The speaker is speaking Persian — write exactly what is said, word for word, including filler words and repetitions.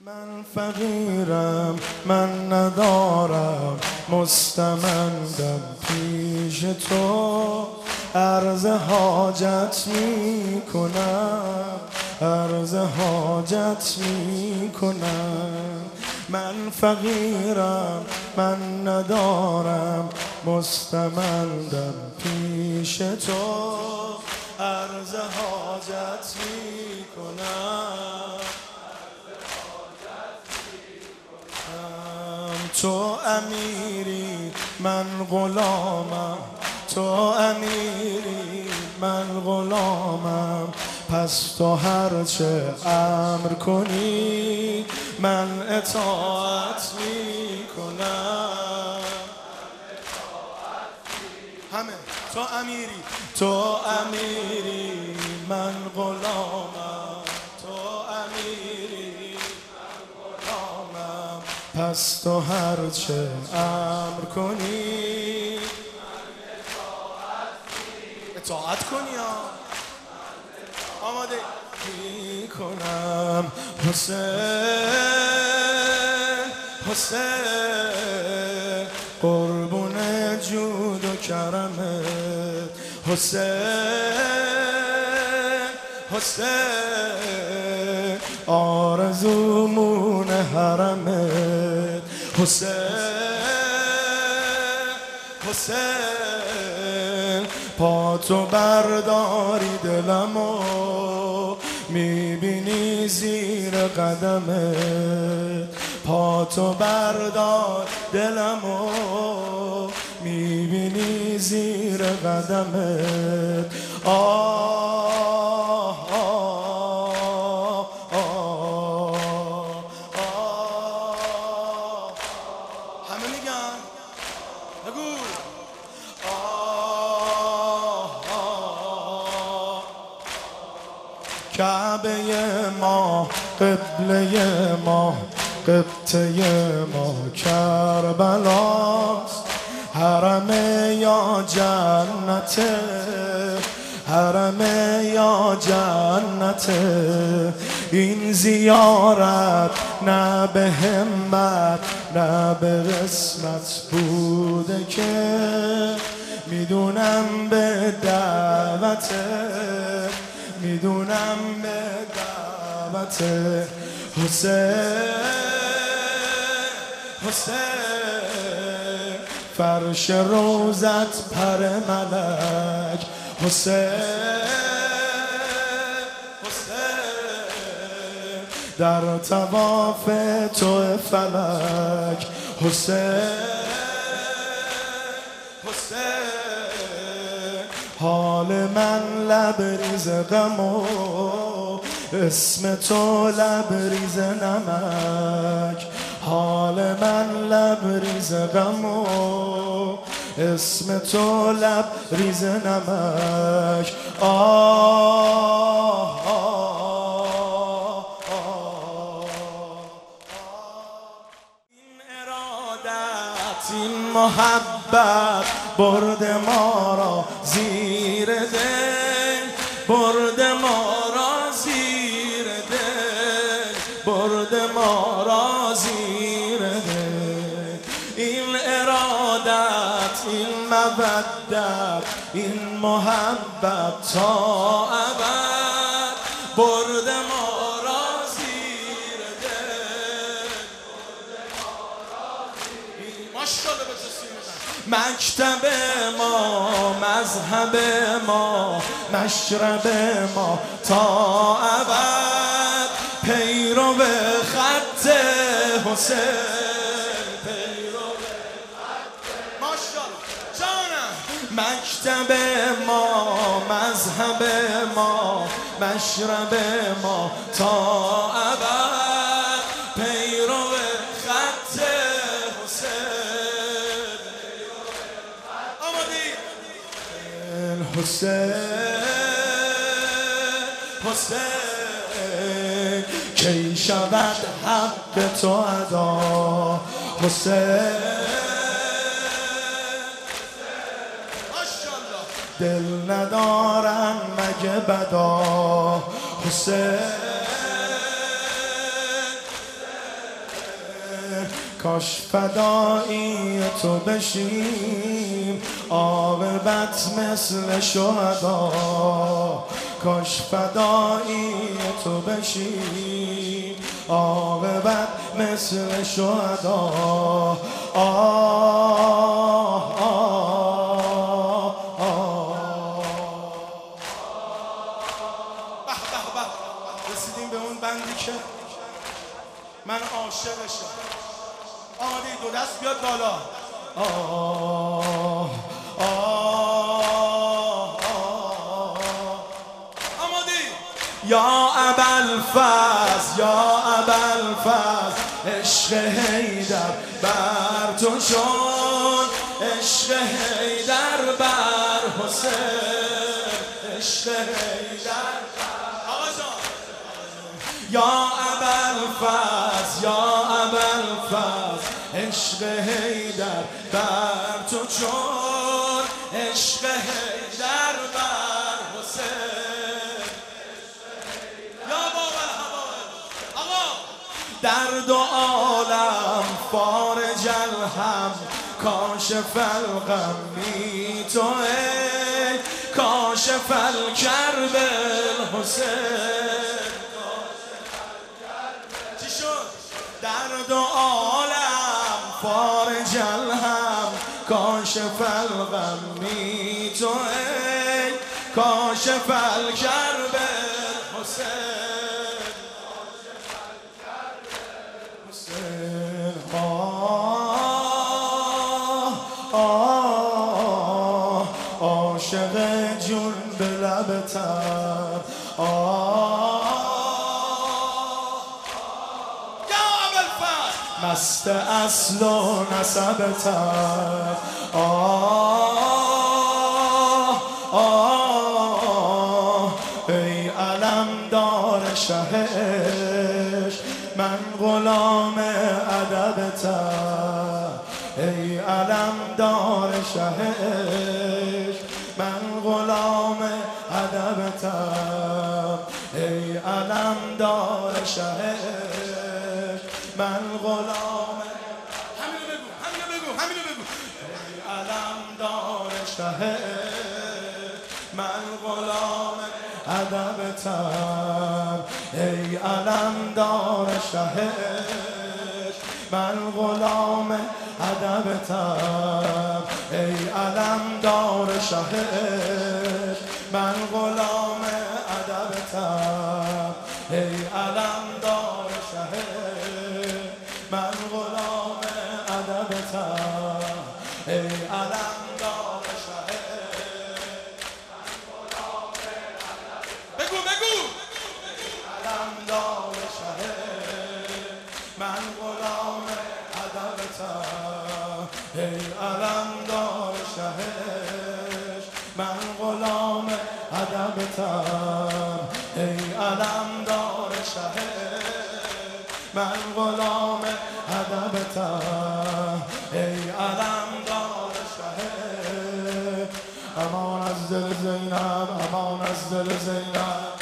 من فقیرم، من ندارم، مستمندم پیش تو، عرض حاجت می کنم، عرض حاجت می کنم. من فقیرم، من ندارم، مستمندم پیش تو، عرض حاجت می کنم. تو امیری من غلامم، تو امیری من غلامم، پس تو هرچه امر کنی من اطاعت می کنم. همه تو امیری، تو امیری من غلامم، تو امیری پس تو هرچه امر کنی اطاعت کنی. آماده می کنم. حسین حسین قربون جود و کرمت، حسین حسین آرزومون حرمت، حسین حسین پا تو برداری دلمو میبینی زیر قدمت، پا تو بردار دلمو میبینی زیر قدمت. آه آه آه آه همه میگن بگو آه آه. کعبه ما قبله ما قبطه ما کربلاست، حرم یا جنت، حرم یا جنت. این زیارت نه به همت نه به قسمت بوده که میدونم به دعوته، میدونم به دعوته. حسین حسین فرش روزت پر ملک، حسین حسین در طواف تو فلک، حسین حسین حال من لبریز غم و اسم تو لبریز نمک، حال من لبریز غم و اسم تو لبریز نمک. آه آه آه. این ارادت این محبت برد ما را زیر دل، برد ما را زیر دل، برد ما را زیر دل. این ارادت این مودت این محبت تا ابد برد ما را زیر دل، ماشاءالله به جسیم مکتب ما مذهب ما مشرب ما تا ابد پیرو خط حسین، پیرو خط ماشاءالله جانم. مکتب ما مذهب ما مشرب ما تا ابد پیرو خط حسین. آمادی حسین حسین کی شود حق تو ادا، حسین دل ندارن مگه بدا، حسین کاش فدایی تو بشیم عاقبت مثل شهدا، کاش فدایی تو بشیم عاقبت مثل شهدا. آه آه آه. به به به، رسیدیم به اون بندی که من عاشقشم. آماده دو دست بیاد بالا. آه آه آه. آماده. یا ابوالفضل یا ابوالفضل عشق حیدر بر تو شد، عشق حیدر بر حسین، عشق حیدر. آقا جان یا ابوالفضل یا ابوالفضل عشق حیدر بر تو چون، عشق حیدر بر حسین. یا بابا آقا درد و عالم فارج الهم کاشف الغم بی تو ای کاشف الکرب الحسین. چی شد؟ درد و عالم فارج الهم کاشف الغم بی تو ای کاشف الکرب الحسین. حسین آه آه عاشق جون به لب تب. آه مست اصل و نسبتم. آه آه ای علمدار شه عشق من غلام ادبتم، ای علمدار شه عشق من غلام ادبتم، ای علمدار شه عشق من غلام. همینو بگو همینو بگو همینو بگو. ای علمدار شه من غلام ادبتم، ای علمدار شه من غلام ادبتم، ای علمدار شه من غلام ادبتم، ای علمدار شه من غلام ادبتم، ای علمدار شه. بگو بگو. علمدار شه من غلام ادبتم، ای علمدار شه من غلام ادبتم، ای علمدار شه من غلام ادبتم، ای علمدار شه. امان از دل زینب، امان از دل زینب.